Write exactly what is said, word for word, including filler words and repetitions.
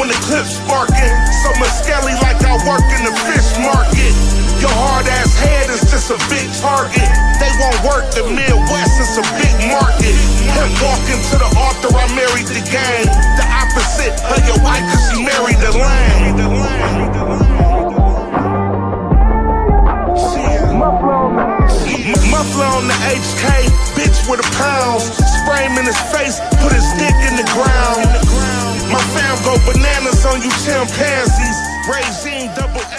when the clip's sparking. So much skelly like I work in the fish market. Your hard ass head is just a big target. They won't work the Midwest, it's a big market. Him walking to the altar, I married the game. The opposite of your wife, cause she married the lane. Muffler on the H K, bitch with a pound. Spray him in his face, put his dick in the ground. My fam go bananas on you chimpanzees. Regime double